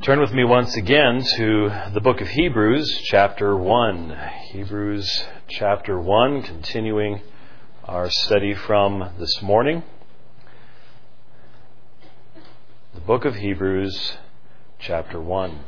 Turn with me once again to the book of Hebrews, chapter 1. Hebrews, chapter 1, continuing our study from this morning. The book of Hebrews, chapter 1.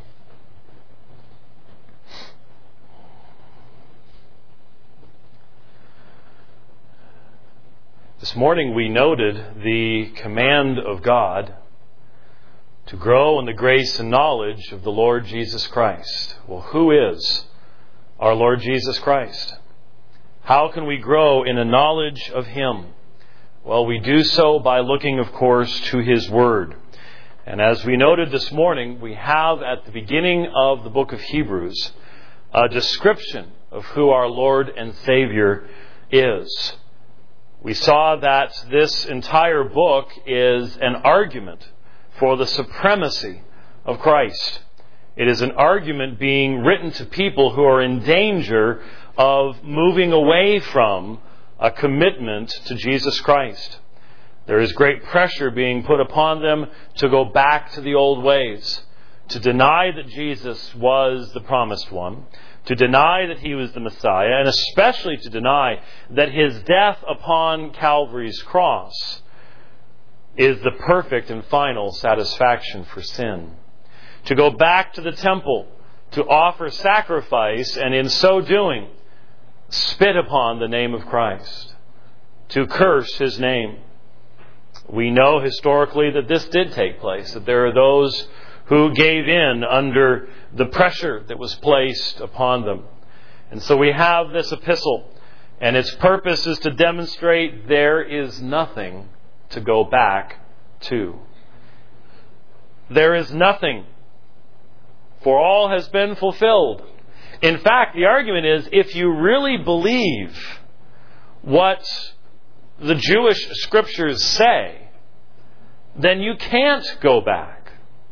This morning we noted the command of God to grow in the grace and knowledge of the Lord Jesus Christ. Well, who is our Lord Jesus Christ? How can we grow in a knowledge of Him? Well, we do so by looking, of course, to His Word. And as we noted this morning, we have at the beginning of the book of Hebrews a description of who our Lord and Savior is. We saw that this entire book is an argument for the supremacy of Christ. It is an argument being written to people who are in danger of moving away from a commitment to Jesus Christ. There is great pressure being put upon them to go back to the old ways, to deny that Jesus was the promised one, to deny that He was the Messiah, and especially to deny that His death upon Calvary's cross is the perfect and final satisfaction for sin. To go back to the temple, to offer sacrifice, and in so doing, spit upon the name of Christ, to curse His name. We know historically that this did take place, that there are those who gave in under the pressure that was placed upon them. And so we have this epistle, and its purpose is to demonstrate there is nothing to go back to. There is nothing, for all has been fulfilled. In fact, the argument is, if you really believe what the Jewish scriptures say, then you can't go back,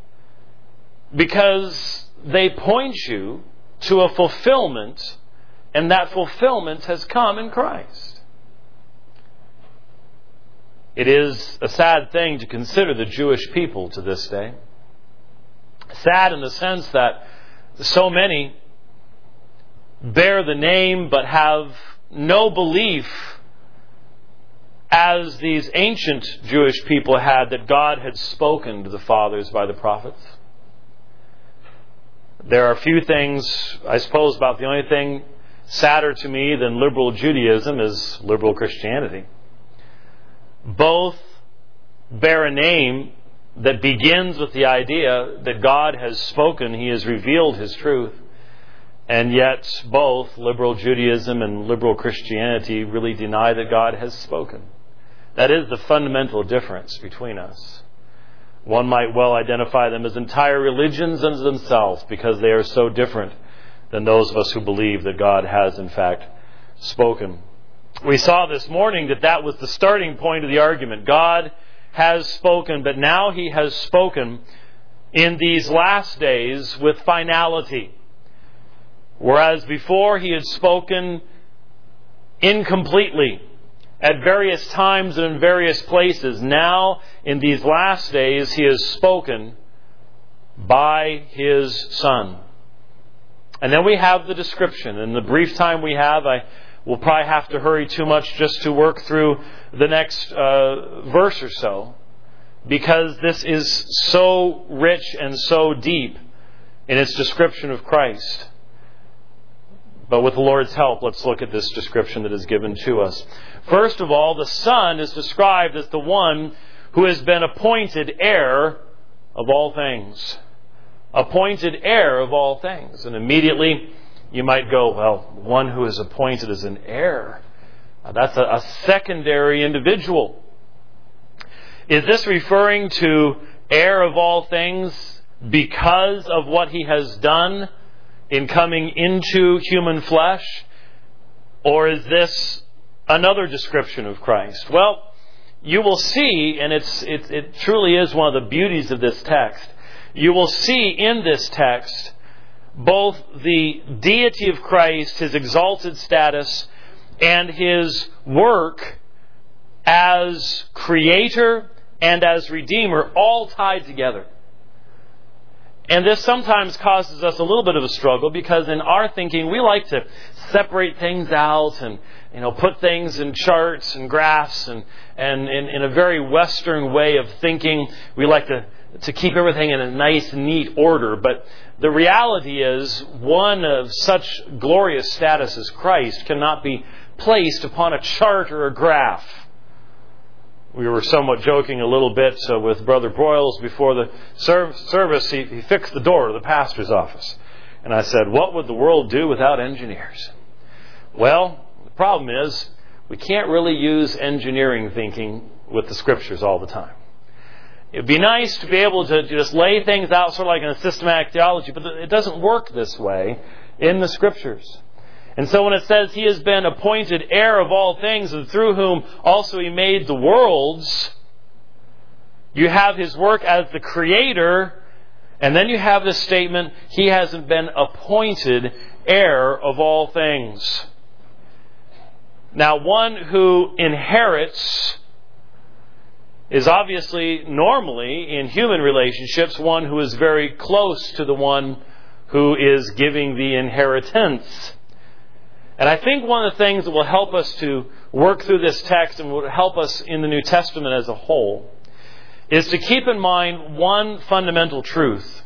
because they point you to a fulfillment, and that fulfillment has come in Christ. It is a sad thing to consider the Jewish people to this day. Sad in the sense that so many bear the name but have no belief, as these ancient Jewish people had, that God had spoken to the fathers by the prophets. There are few things, I suppose, about the only thing sadder to me than liberal Judaism is liberal Christianity. Both bear a name that begins with the idea that God has spoken, He has revealed His truth, and yet both liberal Judaism and liberal Christianity really deny that God has spoken. That is the fundamental difference between us. One might well identify them as entire religions unto themselves, because they are so different than those of us who believe that God has in fact spoken. We saw this morning that that was the starting point of the argument. God has spoken, but now He has spoken in these last days with finality. Whereas before He had spoken incompletely at various times and in various places, now in these last days He has spoken by His Son. And then we have the description. In the brief time we have, we'll probably have to hurry too much just to work through the next verse or so, because this is so rich and so deep in its description of Christ. But with the Lord's help, let's look at this description that is given to us. First of all, the Son is described as the one who has been appointed heir of all things. Appointed heir of all things. And immediately you might go, well, one who is appointed as an heir, that's a secondary individual. Is this referring to heir of all things because of what He has done in coming into human flesh? Or is this another description of Christ? Well, you will see, and it truly is one of the beauties of this text, you will see in this text both the deity of Christ, His exalted status, and His work as Creator and as Redeemer, all tied together. And this sometimes causes us a little bit of a struggle because in our thinking we like to separate things out and put things in charts and graphs and in a very Western way of thinking we like to keep everything in a nice, neat order. But the reality is one of such glorious status as Christ cannot be placed upon a chart or a graph. We were somewhat joking a little bit with Brother Broyles before the service. He fixed the door to the pastor's office. And I said, what would the world do without engineers? Well, the problem is we can't really use engineering thinking with the Scriptures all the time. It would be nice to be able to just lay things out sort of like in a systematic theology, but it doesn't work this way in the Scriptures. And so when it says He has been appointed heir of all things and through whom also He made the worlds, you have His work as the Creator, and then you have this statement, He hasn't been appointed heir of all things. Now, one who inherits is obviously, normally, in human relationships, one who is very close to the one who is giving the inheritance. And I think one of the things that will help us to work through this text and will help us in the New Testament as a whole is to keep in mind one fundamental truth.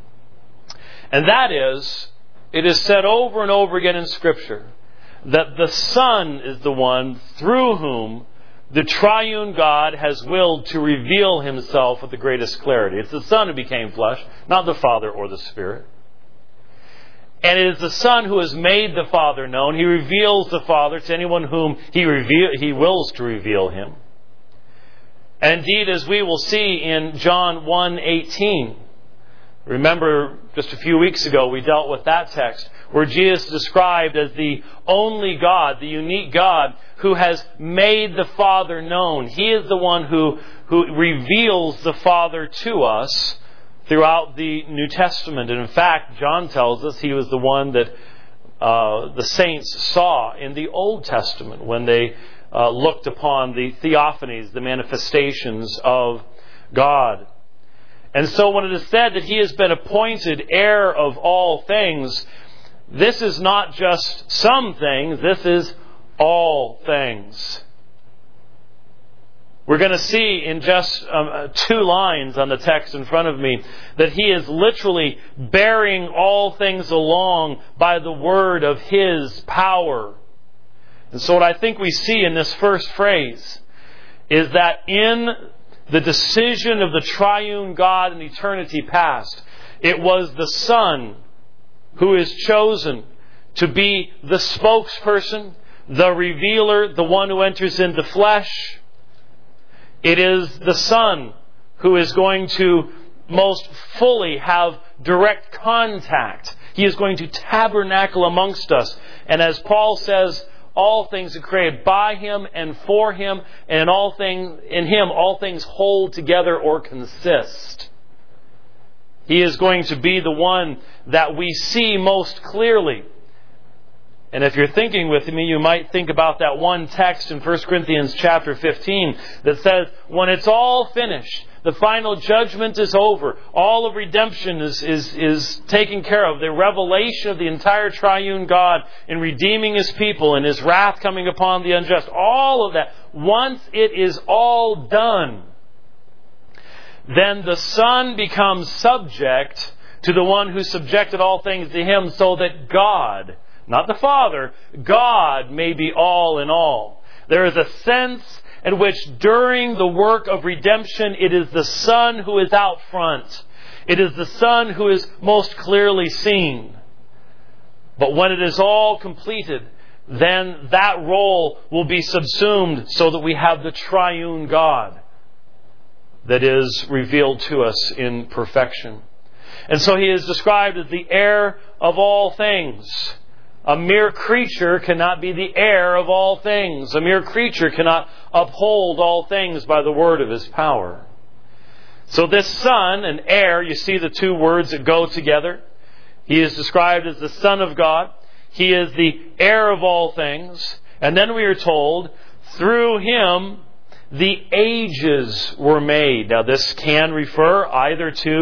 And that is, it is said over and over again in Scripture that the Son is the one through whom the triune God has willed to reveal Himself with the greatest clarity. It's the Son who became flesh, not the Father or the Spirit. And it is the Son who has made the Father known. He reveals the Father to anyone whom He wills to reveal Him. And indeed, as we will see in John 1:18, remember just a few weeks ago we dealt with that text, where Jesus is described as the only God, the unique God, who has made the Father known. He is the one who reveals the Father to us throughout the New Testament. And in fact, John tells us He was the one that the saints saw in the Old Testament when they looked upon the theophanies, the manifestations of God. And so when it is said that He has been appointed heir of all things, this is not just some things, this is all things. We're going to see in just 2 lines on the text in front of me that He is literally bearing all things along by the word of His power. And so what I think we see in this first phrase is that in the decision of the triune God in eternity past, it was the Son who is chosen to be the spokesperson, the revealer, the one who enters into flesh. It is the Son who is going to most fully have direct contact. He is going to tabernacle amongst us. And as Paul says, all things are created by Him and for Him, and in Him all things hold together or consist. He is going to be the one that we see most clearly. And if you're thinking with me, you might think about that one text in 1 Corinthians chapter 15 that says, when it's all finished, the final judgment is over, all of redemption is taken care of, the revelation of the entire triune God in redeeming His people and His wrath coming upon the unjust, all of that, once it is all done, then the Son becomes subject to the one who subjected all things to Him, so that God, not the Father, God may be all in all. There is a sense in which during the work of redemption, it is the Son who is out front. It is the Son who is most clearly seen. But when it is all completed, then that role will be subsumed so that we have the triune God that is revealed to us in perfection. And so He is described as the heir of all things. A mere creature cannot be the heir of all things. A mere creature cannot uphold all things by the word of His power. So this Son and heir, you see the 2 words that go together. He is described as the Son of God. He is the heir of all things. And then we are told, through Him the ages were made. Now this can refer either to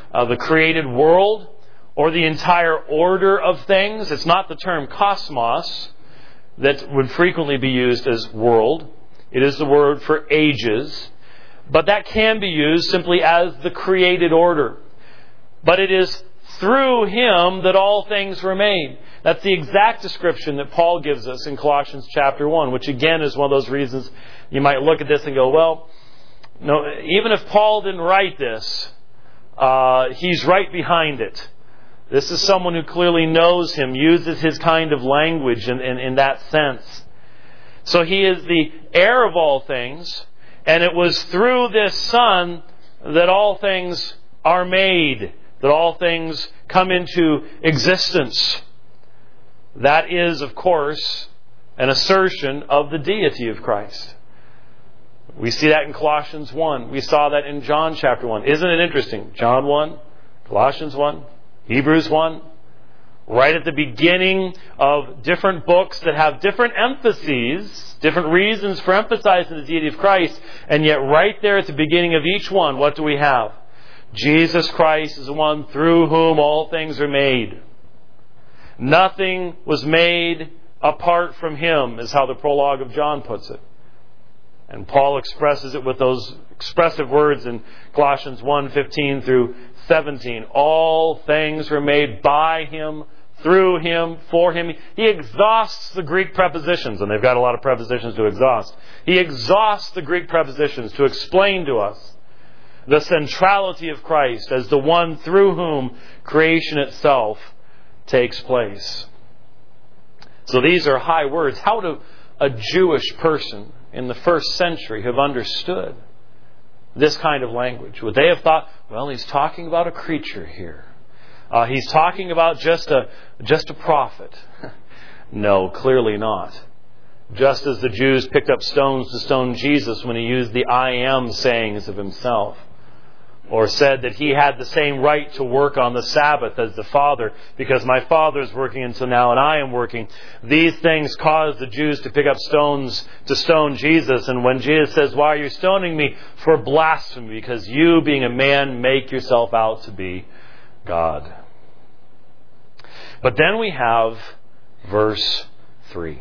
the created world or the entire order of things. It's not the term cosmos that would frequently be used as world. It is the word for ages. But that can be used simply as the created order. But it is through Him that all things were made. That's the exact description that Paul gives us in Colossians chapter 1, which again is one of those reasons you might look at this and go, well, no, even if Paul didn't write this, he's right behind it. This is someone who clearly knows Him, uses His kind of language in that sense. So He is the heir of all things, and it was through this Son that all things are made, that all things come into existence. That is, of course, an assertion of the deity of Christ. We see that in Colossians 1. We saw that in John chapter 1. Isn't it interesting? John 1, Colossians 1, Hebrews 1. Right at the beginning of different books that have different emphases, different reasons for emphasizing the deity of Christ, and yet right there at the beginning of each one, what do we have? Jesus Christ is the one through whom all things are made. Nothing was made apart from Him, is how the prologue of John puts it. And Paul expresses it with those expressive words in Colossians 1:15 through 17. All things were made by Him, through Him, for Him. He exhausts the Greek prepositions, and they've got a lot of prepositions to exhaust. He exhausts the Greek prepositions to explain to us the centrality of Christ as the one through whom creation itself takes place. So these are high words. How do a Jewish person in the first century have understood this kind of language? Would they have thought, well, he's talking about a creature here. He's talking about just a prophet. No, clearly not. Just as the Jews picked up stones to stone Jesus when He used the I am sayings of Himself, or said that He had the same right to work on the Sabbath as the Father, because my Father is working until now and I am working. These things caused the Jews to pick up stones to stone Jesus. And when Jesus says, why are you stoning me? For blasphemy, because you, being a man, make yourself out to be God. But then we have verse 3.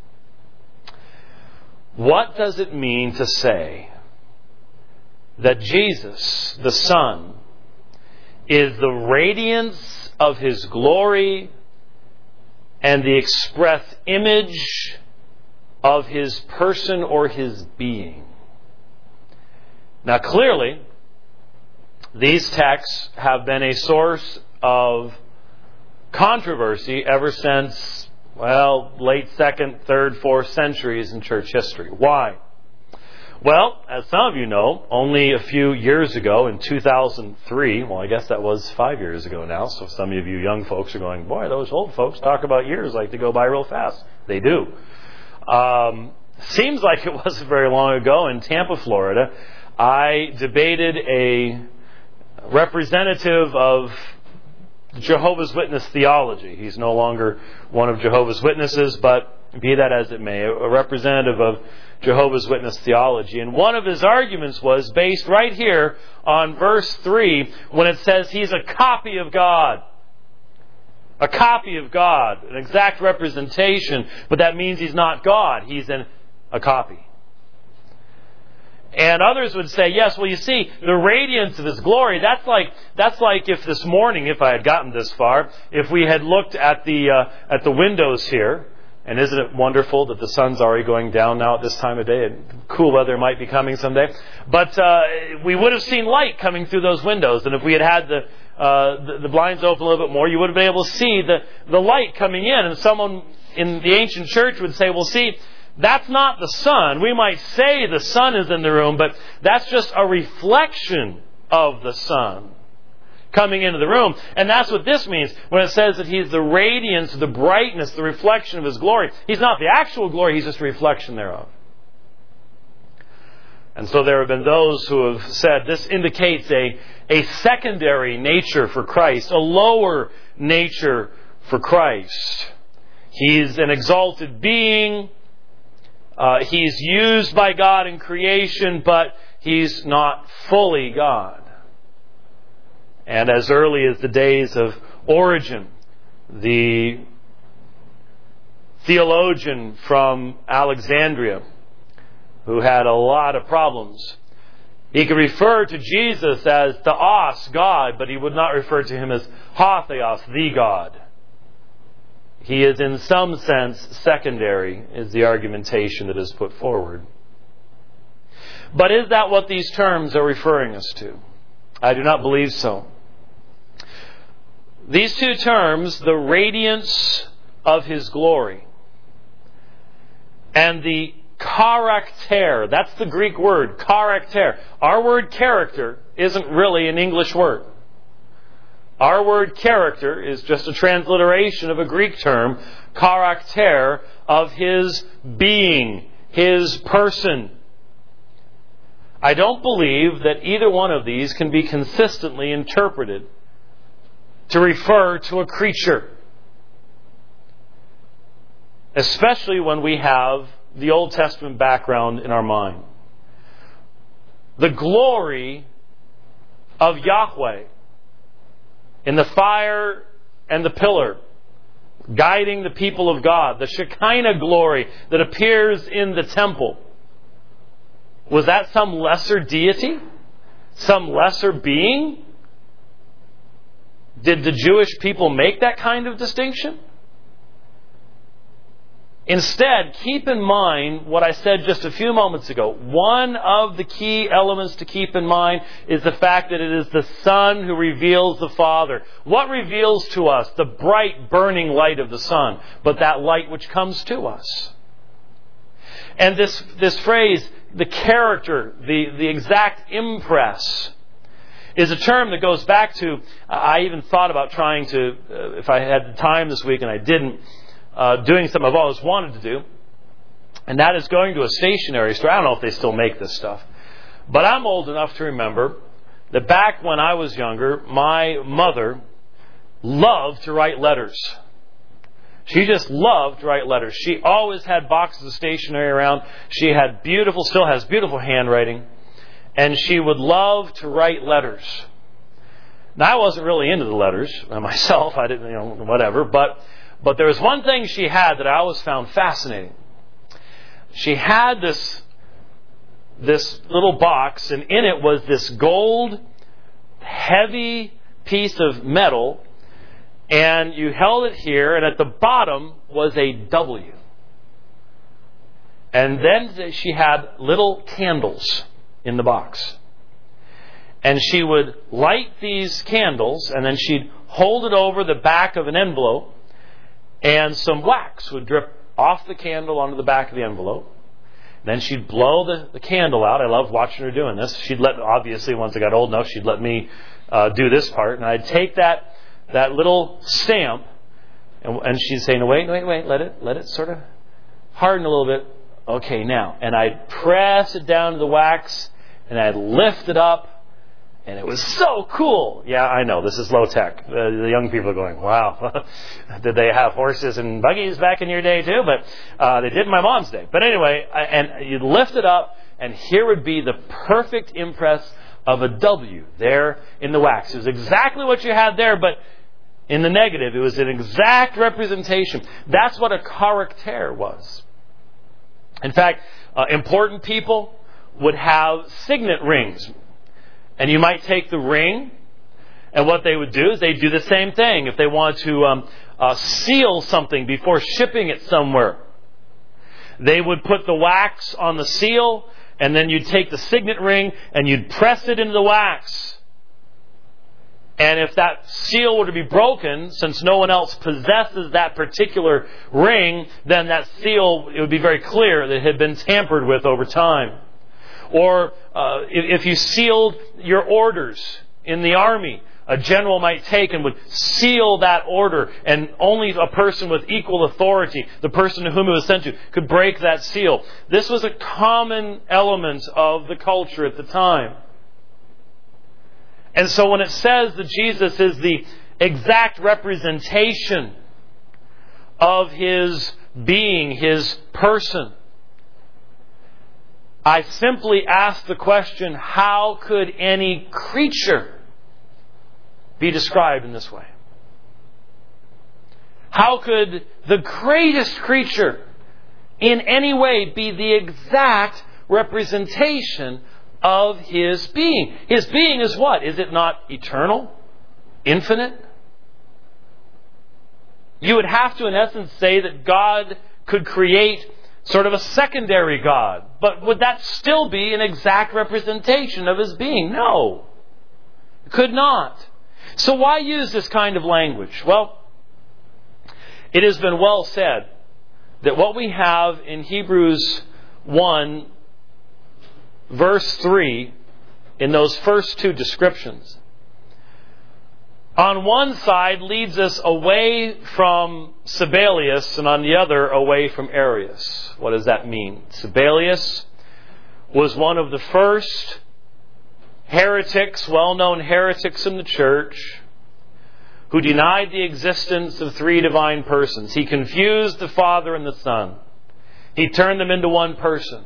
What does it mean to say that Jesus, the Son, is the radiance of His glory and the express image of His person or His being? Now clearly, these texts have been a source of controversy ever since, late 2nd, 3rd, 4th centuries in church history. Why? Well, as some of you know, only a few years ago, in 2003, I guess that was 5 years ago now, so some of you young folks are going, boy, those old folks talk about years like they go by real fast. They do. Seems like it wasn't very long ago in Tampa, Florida. I debated a representative of Jehovah's Witness theology. He's no longer one of Jehovah's Witnesses, but be that as it may, a representative of Jehovah's Witness theology. And one of his arguments was based right here on verse 3 when it says He's a copy of God. A copy of God, an exact representation, but that means He's not God. He's a copy. And others would say, yes, well, you see, the radiance of His glory, that's like if this morning, if I had gotten this far, if we had looked at the windows here, and isn't it wonderful that the sun's already going down now at this time of day, and cool weather might be coming someday, but we would have seen light coming through those windows, and if we had the blinds open a little bit more, you would have been able to see the light coming in, and someone in the ancient church would say, well, see, that's not the sun. We might say the sun is in the room, but that's just a reflection of the sun coming into the room. And that's what this means when it says that He's the radiance, the brightness, the reflection of His glory. He's not the actual glory, He's just a reflection thereof. And so there have been those who have said this indicates a secondary nature for Christ, a lower nature for Christ. He's an exalted being. He's used by God in creation, but He's not fully God. And as early as the days of Origen, the theologian from Alexandria, who had a lot of problems, he could refer to Jesus as Theos, God, but he would not refer to him as Ha Theos, the God. He is in some sense secondary, is the argumentation that is put forward. But is that what these terms are referring us to? I do not believe so. These two terms, the radiance of His glory and the character, that's the Greek word, character. Our word character isn't really an English word. Our word character is just a transliteration of a Greek term, character, of His being, His person. I don't believe that either one of these can be consistently interpreted to refer to a creature, especially when we have the Old Testament background in our mind. The glory of Yahweh in the fire and the pillar, guiding the people of God, the Shekinah glory that appears in the temple. Was that some lesser deity? Some lesser being? Did the Jewish people make that kind of distinction? Instead, keep in mind what I said just a few moments ago. One of the key elements to keep in mind is the fact that it is the Son who reveals the Father. What reveals to us? The bright, burning light of the sun, but that light which comes to us. And this phrase, the character, the exact impress, is a term that goes back to, I even thought about trying to, if I had time this week and I didn't, doing something I've always wanted to do, and that is going to a stationery store. I don't know if they still make this stuff, but I'm old enough to remember that back when I was younger, my mother loved to write letters. She just loved to write letters. She always had boxes of stationery around. She had still has beautiful handwriting, and she would love to write letters. Now, I wasn't really into the letters myself. I didn't, whatever, but there was one thing she had that I always found fascinating. She had this little box, and in it was this gold, heavy piece of metal, and you held it here, and at the bottom was a W. And then she had little candles in the box. And she would light these candles, and then she'd hold it over the back of an envelope, and some wax would drip off the candle onto the back of the envelope. Then she'd blow the candle out. I loved watching her doing this. Obviously, once I got old enough, she'd let me do this part. And I'd take that little stamp, and she'd say, "No, wait, let it sort of harden a little bit. Okay, now." And I'd press it down to the wax, and I'd lift it up, and it was so cool. Yeah, I know, this is low tech. The young people are going, wow, did they have horses and buggies back in your day too? But they did in my mom's day. But anyway, and you'd lift it up, and here would be the perfect impress of a W there in the wax. It was exactly what you had there, but in the negative. It was an exact representation. That's what a character was. In fact, important people would have signet rings. And you might take the ring, and what they would do is they'd do the same thing if they wanted to seal something before shipping it somewhere. They would put the wax on the seal, and then you'd take the signet ring and you'd press it into the wax. And if that seal were to be broken, since no one else possesses that particular ring, then that seal, it would be very clear that it had been tampered with over time. Or if you sealed your orders in the army, a general might take and would seal that order, and only a person with equal authority, the person to whom it was sent to, could break that seal. This was a common element of the culture at the time. And so when it says that Jesus is the exact representation of His being, His person, I simply ask the question, how could any creature be described in this way? How could the greatest creature in any way be the exact representation of His being? His being is what? Is it not eternal? Infinite? You would have to, in essence, say that God could create sort of a secondary God. But would that still be an exact representation of His being? No. It could not. So why use this kind of language? Well, it has been well said that what we have in Hebrews 1, verse 3, in those first two descriptions, on one side leads us away from Sabellius, and on the other away from Arius. What does that mean? Sabellius was one of the first heretics, well-known heretics in the church, who denied the existence of three divine persons. He confused the Father and the Son. He turned them into one person.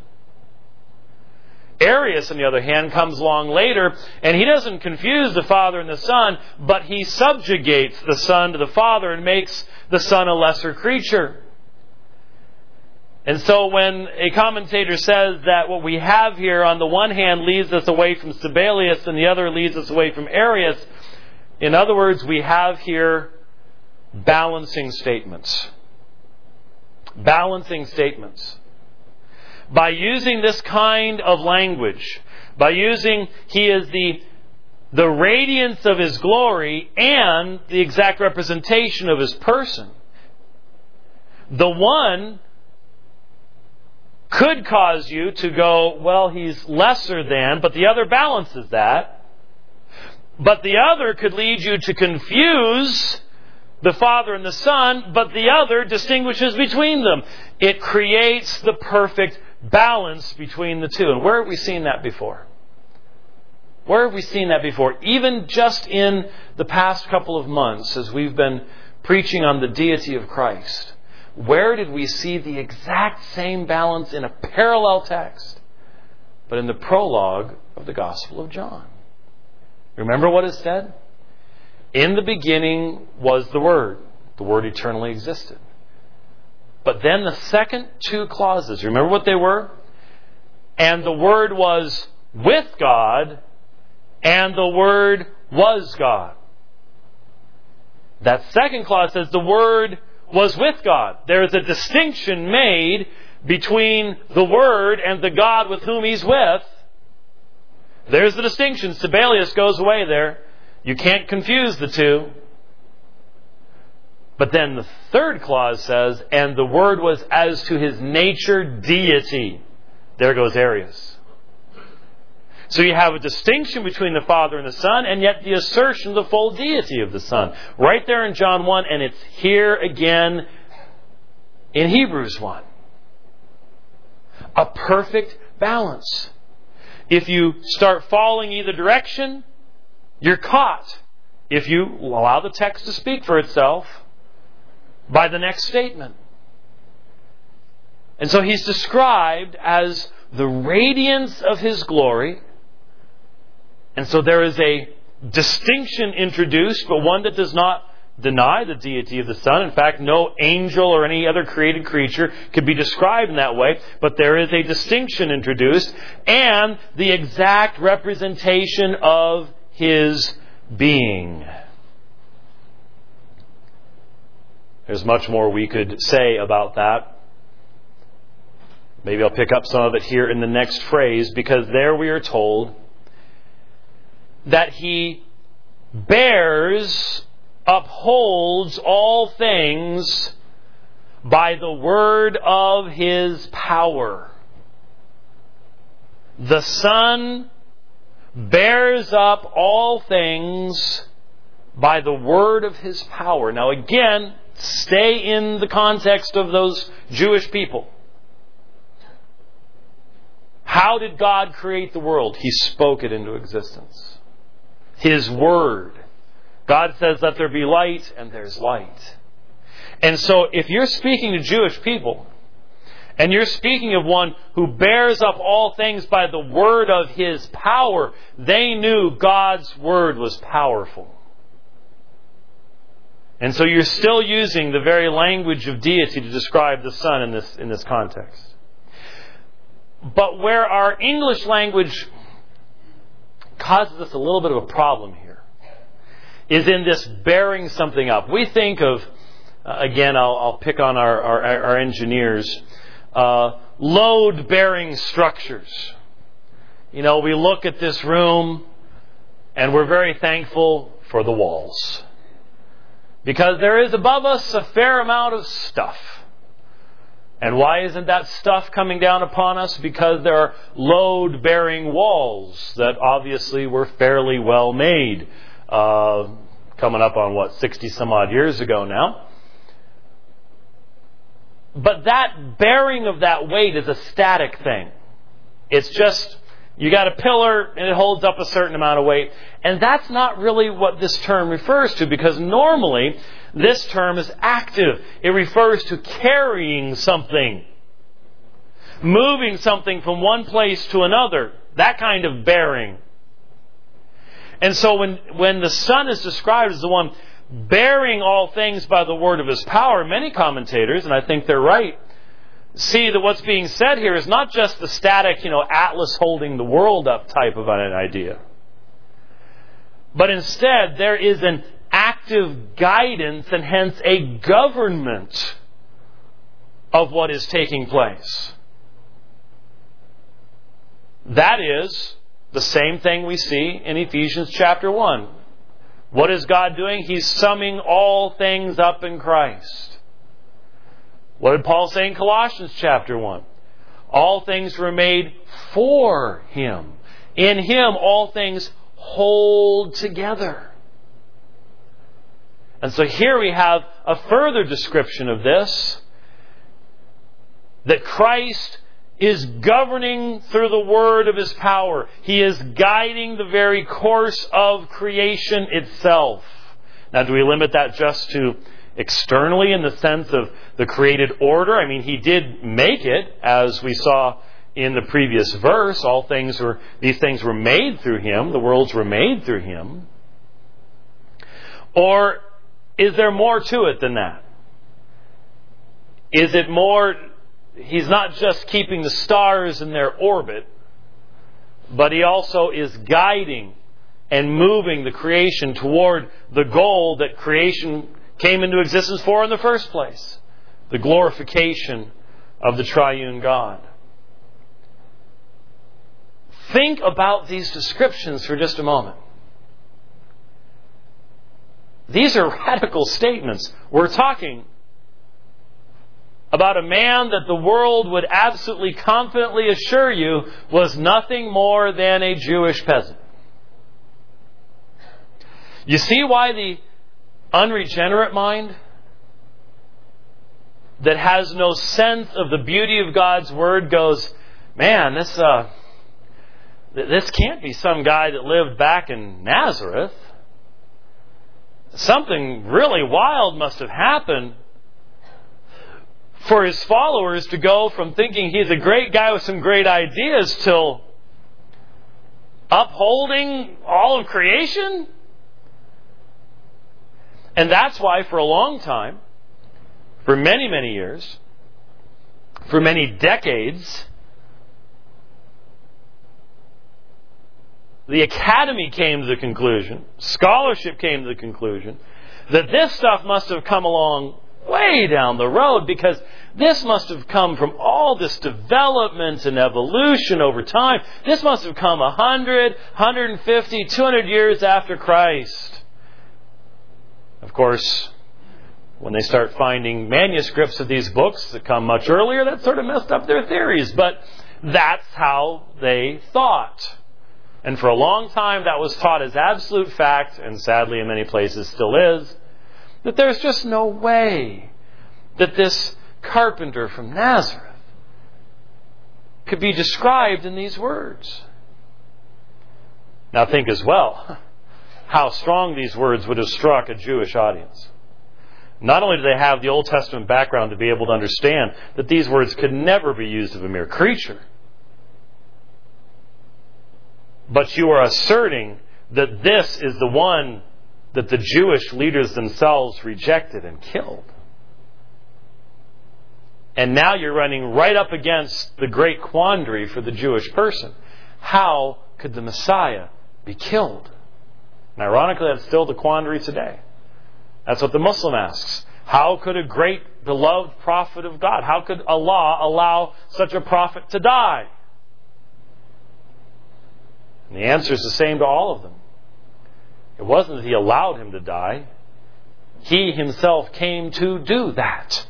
Arius, on the other hand, comes along later, and he doesn't confuse the Father and the Son, but he subjugates the Son to the Father and makes the Son a lesser creature. And so when a commentator says that what we have here on the one hand leads us away from Sabellius and the other leads us away from Arius, in other words, we have here balancing statements. Balancing statements. By using this kind of language, by using He is the radiance of His glory and the exact representation of His person, the one could cause you to go, well, He's lesser than, but the other balances that. But the other could lead you to confuse the Father and the Son, but the other distinguishes between them. It creates the perfect balance between the two. And where have we seen that before? Where have we seen that before? Even just in the past couple of months, as we've been preaching on the deity of Christ, where did we see the exact same balance in a parallel text, but in the prologue of the Gospel of John? Remember what is said? In the beginning was the Word. The Word eternally existed. But then the second two clauses, remember what they were? And the Word was with God, and the Word was God. That second clause says the Word was with God. There is a distinction made between the Word and the God with whom He's with. There's the distinction. Sabellius goes away there. You can't confuse the two. But then the third clause says, and the Word was as to His nature deity. There goes Arius. So you have a distinction between the Father and the Son, and yet the assertion of the full deity of the Son. Right there in John 1, and it's here again in Hebrews 1. A perfect balance. If you start falling either direction, you're caught. If you allow the text to speak for itself by the next statement. And so He's described as the radiance of His glory. And so there is a distinction introduced, but one that does not deny the deity of the Son. In fact, no angel or any other created creature could be described in that way. But there is a distinction introduced and the exact representation of His being. There's much more we could say about that. Maybe I'll pick up some of it here in the next phrase, because there we are told that He bears, upholds all things by the word of His power. The Son bears up all things by the word of His power. Now again, stay in the context of those Jewish people. How did God create the world? He spoke it into existence. His Word. God says, let there be light, and there's light. And so if you're speaking to Jewish people, and you're speaking of one who bears up all things by the word of His power, they knew God's Word was powerful. And so you're still using the very language of deity to describe the Son in this context. But where our English language causes us a little bit of a problem here is in this bearing something up. We think of, again, I'll pick on our engineers, load-bearing structures. We look at this room and we're very thankful for the walls, because there is above us a fair amount of stuff. And why isn't that stuff coming down upon us? Because there are load-bearing walls that obviously were fairly well made. Coming up on 60 some odd years ago now. But that bearing of that weight is a static thing. It's just, you got a pillar and it holds up a certain amount of weight. And that's not really what this term refers to, because normally this term is active. It refers to carrying something, moving something from one place to another, that kind of bearing. And so when the Son is described as the one bearing all things by the word of His power, many commentators, and I think they're right, see that what's being said here is not just the static, Atlas holding the world up type of an idea. But instead, there is an active guidance and hence a government of what is taking place. That is the same thing we see in Ephesians chapter 1. What is God doing? He's summing all things up in Christ. What did Paul say in Colossians chapter 1? All things were made for Him. In Him all things hold together. And so here we have a further description of this, that Christ is governing through the word of His power. He is guiding the very course of creation itself. Now, do we limit that just to externally in the sense of the created order? I mean, He did make it, as we saw in the previous verse. These things were made through Him. The worlds were made through Him. Or is there more to it than that? Is it more, He's not just keeping the stars in their orbit, but He also is guiding and moving the creation toward the goal that creation came into existence for in the first place, the glorification of the triune God. Think about these descriptions for just a moment. These are radical statements. We're talking about a man that the world would absolutely confidently assure you was nothing more than a Jewish peasant. You see why the unregenerate mind that has no sense of the beauty of God's Word goes, man, this can't be some guy that lived back in Nazareth. Something really wild must have happened for His followers to go from thinking he's a great guy with some great ideas till upholding all of creation. And that's why for a long time, for many, many years, for many decades, the academy came to the conclusion, scholarship came to the conclusion, that this stuff must have come along way down the road, because this must have come from all this development and evolution over time. This must have come 100, 150, 200 years after Christ. Of course, when they start finding manuscripts of these books that come much earlier, that sort of messed up their theories. But that's how they thought. And for a long time that was taught as absolute fact, and sadly in many places still is, that there's just no way that this carpenter from Nazareth could be described in these words. Now think as well how strong these words would have struck a Jewish audience. Not only do they have the Old Testament background to be able to understand that these words could never be used of a mere creature, but you are asserting that this is the one that the Jewish leaders themselves rejected and killed. And now you're running right up against the great quandary for the Jewish person. How could the Messiah be killed? And ironically, that's still the quandary today. That's what the Muslim asks. How could a great, beloved prophet of God, how could Allah allow such a prophet to die? And the answer is the same to all of them. It wasn't that He allowed him to die. He Himself came to do that.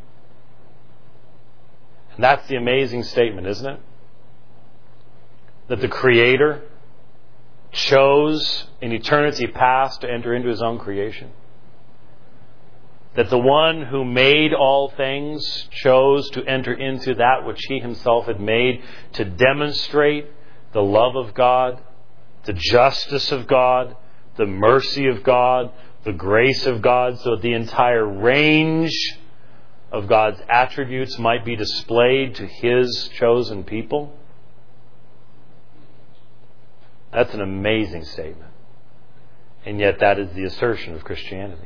And that's the amazing statement, isn't it? That the Creator chose in eternity past to enter into His own creation. That the one who made all things chose to enter into that which He Himself had made to demonstrate the love of God, the justice of God, the mercy of God, the grace of God, so that the entire range of God's attributes might be displayed to His chosen people. That's an amazing statement. And yet that is the assertion of Christianity.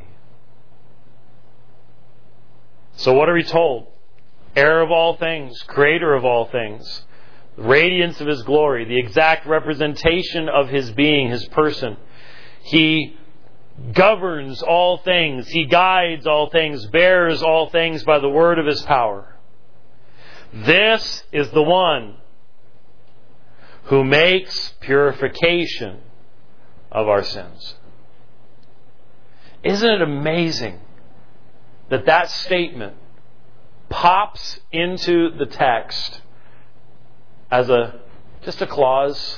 So what are we told? Heir of all things, creator of all things, the radiance of His glory, the exact representation of His being, His person. He governs all things. He guides all things, bears all things by the word of His power. This is the one who makes purification of our sins. Isn't it amazing that that statement pops into the text as just a clause?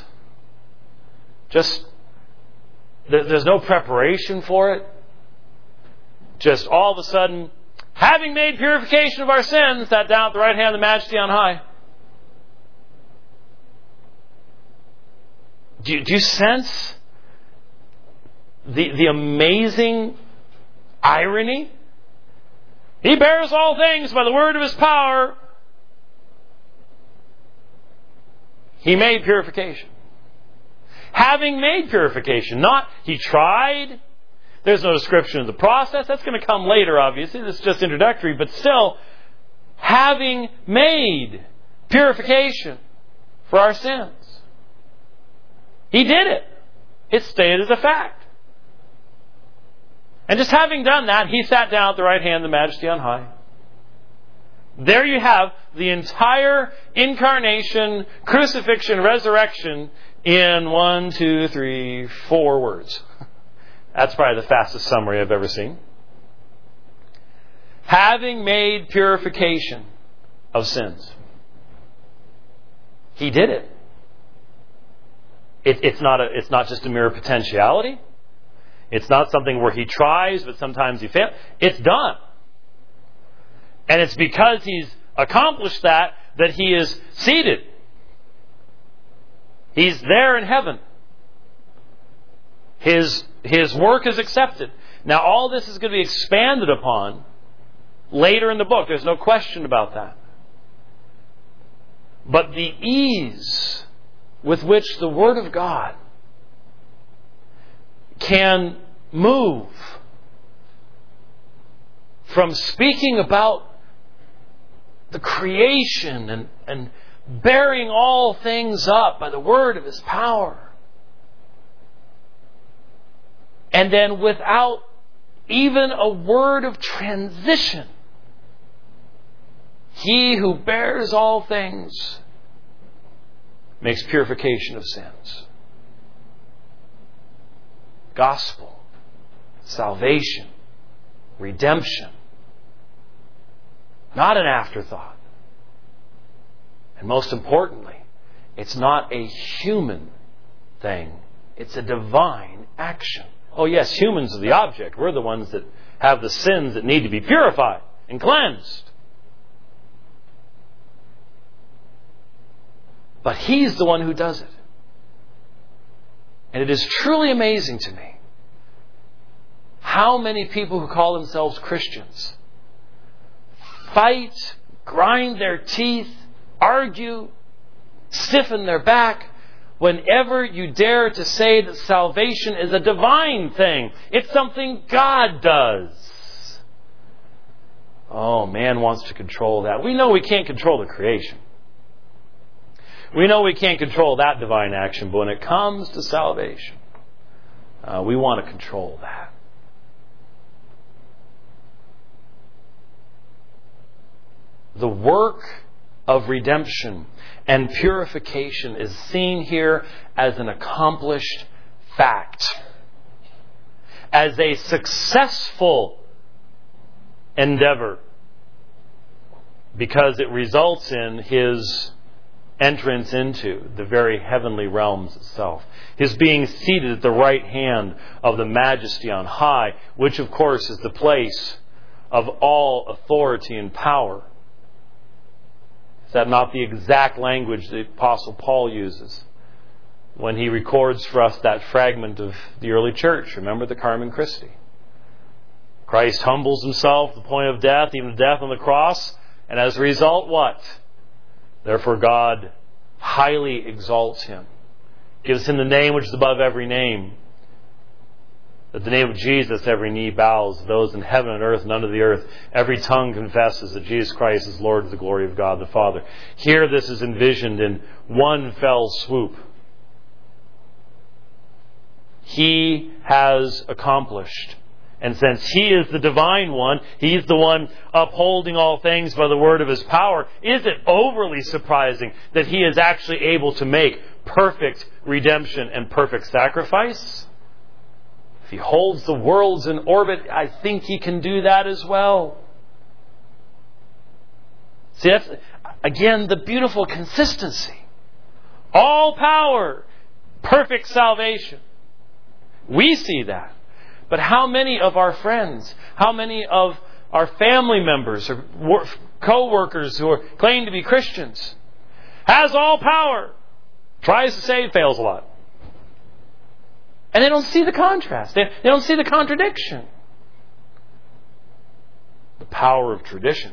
There's no preparation for it. Just all of a sudden, having made purification of our sins, sat down at the right hand of the Majesty on high. Do you sense the amazing irony? He bears all things by the word of His power. He made purification. Having made purification, not He tried. There's no description of the process. That's going to come later, obviously. This is just introductory. But still, having made purification for our sins. He did it. It's stated as a fact. And just having done that, He sat down at the right hand of the Majesty on high. There you have the entire incarnation, crucifixion, resurrection in 1, 2, 3, 4 words. That's probably the fastest summary I've ever seen. Having made purification of sins. He did it. It's not just a mere potentiality. It's not something where He tries, but sometimes He fails. It's done. And it's because He's accomplished that He is seated. He's there in heaven. His work is accepted. Now all this is going to be expanded upon later in the book. There's no question about that. But the ease with which the Word of God can move from speaking about the creation and bearing all things up by the word of His power, and then without even a word of transition, He who bears all things makes purification of sins. Gospel, salvation, redemption. Not an afterthought. And most importantly, it's not a human thing. It's a divine action. Oh yes, humans are the object. We're the ones that have the sins that need to be purified and cleansed. But He's the one who does it. And it is truly amazing to me how many people who call themselves Christians fight, grind their teeth, argue, stiffen their back whenever you dare to say that salvation is a divine thing. It's something God does. Oh, man wants to control that. We know we can't control the creation. We know we can't control that divine action, but when it comes to salvation, we want to control that. The work of redemption and purification is seen here as an accomplished fact, as a successful endeavor, because it results in His entrance into the very heavenly realms itself. His being seated at the right hand of the Majesty on high, which of course is the place of all authority and power. Is that not the exact language the Apostle Paul uses when he records for us that fragment of the early church? Remember the Carmen Christi. Christ humbles Himself to the point of death, even death on the cross, and as a result, what? Therefore God highly exalts Him, gives Him the name which is above every name. At the name of Jesus, every knee bows, those in heaven and earth and under the earth. Every tongue confesses that Jesus Christ is Lord to the glory of God the Father. Here this is envisioned in one fell swoop. He has accomplished. And since He is the divine one, He's the one upholding all things by the word of His power, is it overly surprising that He is actually able to make perfect redemption and perfect sacrifice? If He holds the worlds in orbit, I think He can do that as well. See, that's, again, the beautiful consistency. All power, perfect salvation. We see that. But how many of our friends, how many of our family members or co-workers who claim to be Christians has all power, tries to say, fails a lot. And they don't see the contrast. They don't see the contradiction. The power of tradition.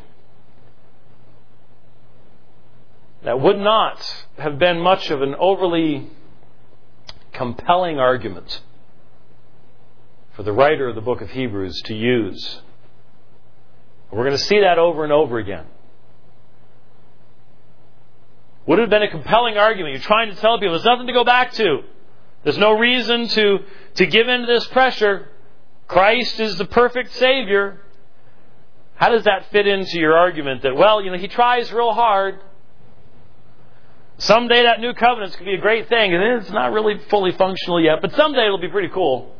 That would not have been much of an overly compelling argument for the writer of the book of Hebrews to use. We're going to see that over and over again. Would have been a compelling argument. You're trying to tell people there's nothing to go back to. There's no reason to give in to this pressure. Christ is the perfect Savior. How does that fit into your argument that, well, He tries real hard. Someday that new covenant's going to be a great thing. And it's not really fully functional yet, but someday it'll be pretty cool.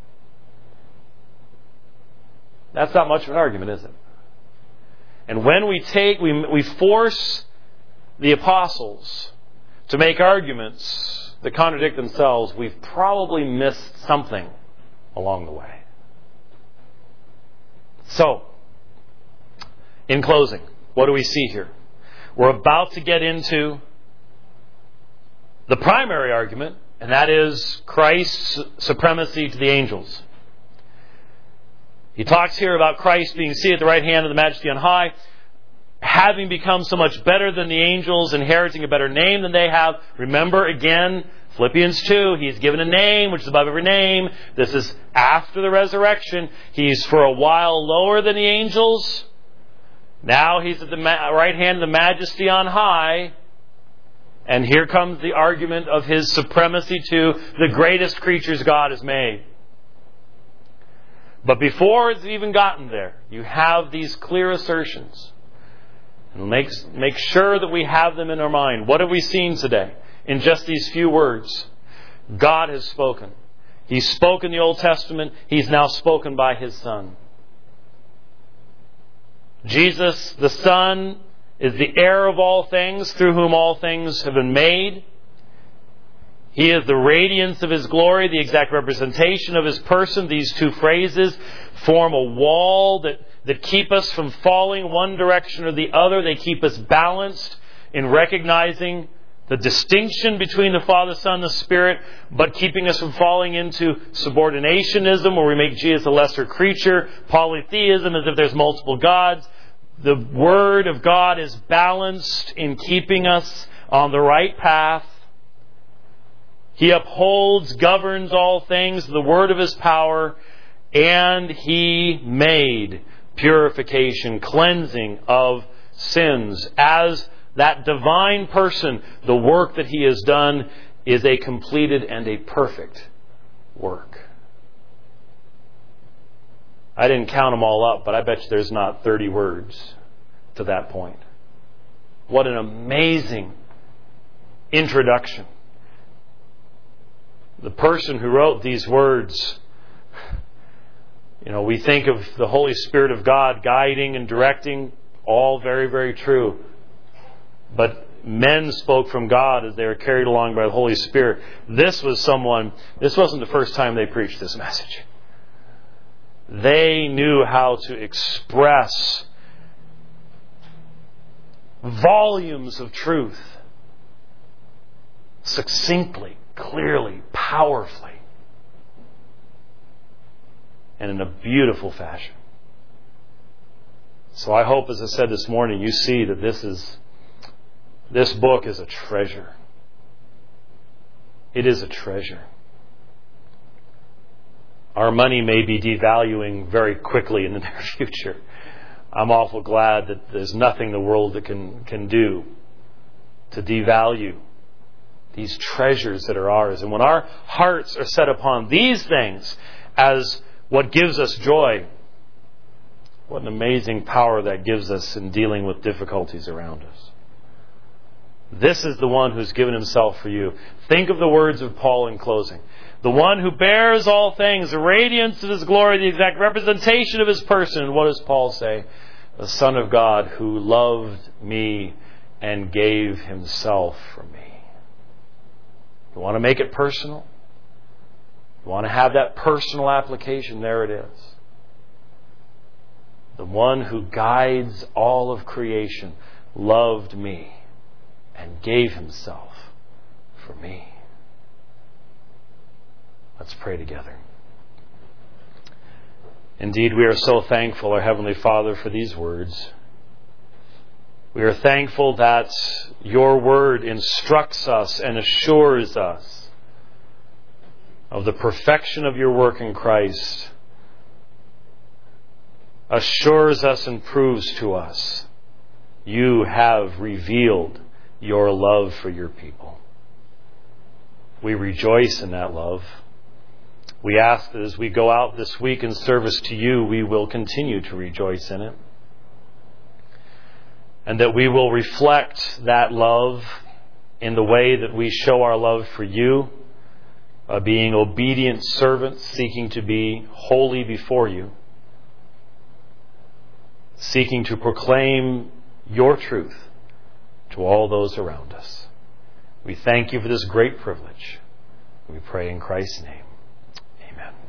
That's not much of an argument, is it? And when we force the apostles to make arguments that contradict themselves, we've probably missed something along the way. So, in closing, what do we see here? We're about to get into the primary argument, and that is Christ's supremacy to the angels. He talks here about Christ being seated at the right hand of the Majesty on high, having become so much better than the angels, inheriting a better name than they have. Remember, again, Philippians 2, He's given a name which is above every name. This is after the resurrection. He's for a while lower than the angels. Now He's at the right hand of the Majesty on high. And here comes the argument of His supremacy to the greatest creatures God has made. But before it's even gotten there, you have these clear assertions. And make sure that we have them in our mind. What have we seen today? In just these few words, God has spoken. He's spoken the Old Testament. He's now spoken by His Son. Jesus, the Son, is the heir of all things, through whom all things have been made. He is the radiance of His glory, the exact representation of His person. These two phrases form a wall that keep us from falling one direction or the other. They keep us balanced in recognizing the distinction between the Father, Son, and the Spirit, but keeping us from falling into subordinationism, where we make Jesus a lesser creature, polytheism, as if there's multiple gods. The Word of God is balanced in keeping us on the right path. He upholds, governs all things, the word of His power, and He made purification, cleansing of sins. As that divine person, the work that He has done is a completed and a perfect work. I didn't count them all up, but I bet you there's not 30 words to that point. What an amazing introduction. The person who wrote these words, we think of the Holy Spirit of God guiding and directing, all very, very true. But men spoke from God as they were carried along by the Holy Spirit. This wasn't the first time they preached this message. They knew how to express volumes of truth succinctly, clearly, powerfully, and in a beautiful fashion. So I hope, as I said this morning, you see that this book is a treasure. It is a treasure. Our money may be devaluing very quickly in the near future. I'm awful glad that there's nothing in the world that can do to devalue these treasures that are ours. And when our hearts are set upon these things as what gives us joy, what an amazing power that gives us in dealing with difficulties around us. This is the one who's given Himself for you. Think of the words of Paul in closing. The one who bears all things, the radiance of His glory, the exact representation of His person. And what does Paul say? The Son of God who loved me and gave Himself for me. You want to make it personal? You want to have that personal application? There it is. The one who guides all of creation loved me and gave Himself for me. Let's pray together. Indeed, we are so thankful, our Heavenly Father, for these words. We are thankful that Your Word instructs us and assures us of the perfection of Your work in Christ, assures us and proves to us You have revealed Your love for Your people. We rejoice in that love. We ask that as we go out this week in service to You, we will continue to rejoice in it. And that we will reflect that love in the way that we show our love for You, being obedient servants, seeking to be holy before You, seeking to proclaim Your truth to all those around us. We thank You for this great privilege. We pray in Christ's name. Amen.